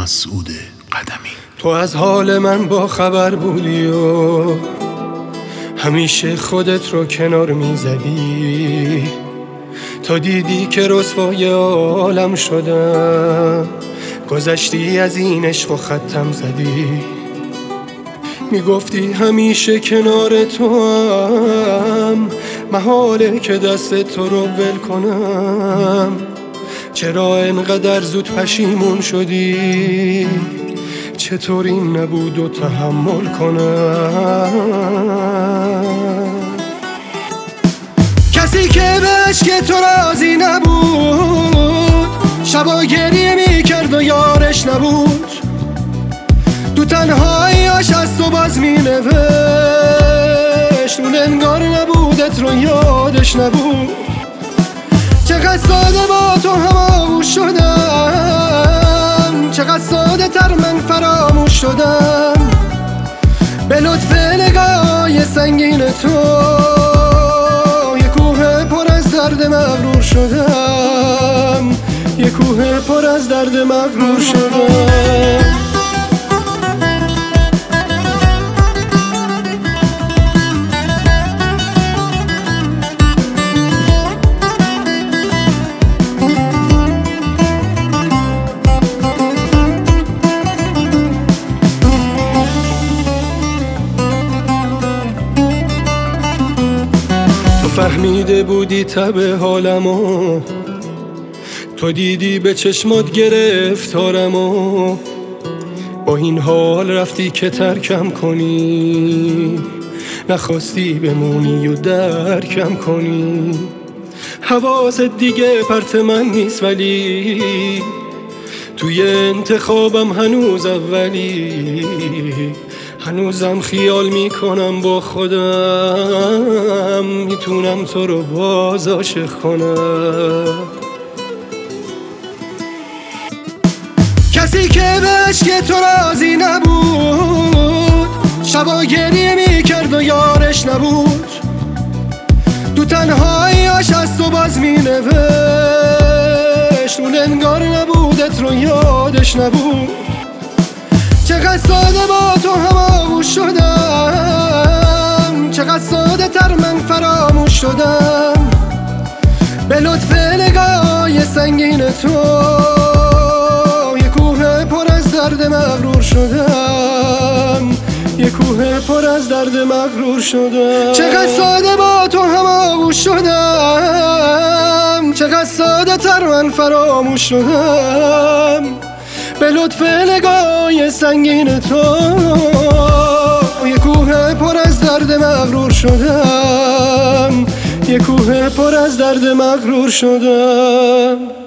مسعود قدمی. تو از حال من با خبر بودی و همیشه خودت رو کنار میزدی، تا دیدی که رسوای عالم شدم، گذشتی از این عشق و ختم زدی. میگفتی همیشه کنار تو هم، محاله که دست تو رو ول کنم. چرا انقدر زود پشیمون شدی؟ چطور این نبود و تحمل کنم؟ کسی که به عشق تو راضی نبود، شبا گریه میکرد و یارش نبود. تو تنهاییاش از تو باز مینوشت، اون انگار نبودت رو یادش نبود. چقدر ساده با تو هماغوش شدم، چقدر ساده تر من فراموش شدم. به لطف نگاه سنگین تو یه کوه پر از درد مغرور شدم، یه کوه پر از درد مغرور شدم. فهمیده بودی تب حالمو، تو دیدی به چشمات گرفتارمو. با این حال رفتی که ترکم کنی، نخواستی بمونی و درکم کنی. حواست دیگه پرت من نیست، ولی توی انتخابم هنوز اولی. هنوزم خیال میکنم با خودم، میتونم تو رو باز عاشق کنم. کسی که به عشق تو راضی نبود، شبا گریه میکرد و یارش نبود. تو تنهاییاش از تو باز مینوشت، اون انگار نبودت رو یادش نبود. چقدر ساده با تو هماغوش شدم، چقدر ساده تر من فراموش شدم. به لطف نگاه سنگین تو یه کوه پر از درد مغرور شدم، یه کوه پر از درد مغرور شدم. چقدر ساده با تو هماغوش شدم، چقدر ساده تر من فراموش شدم. به لطف نگاه سنگین تو یه کوه پر از درد مغرور شدم، یه کوه پر از درد مغرور شدم.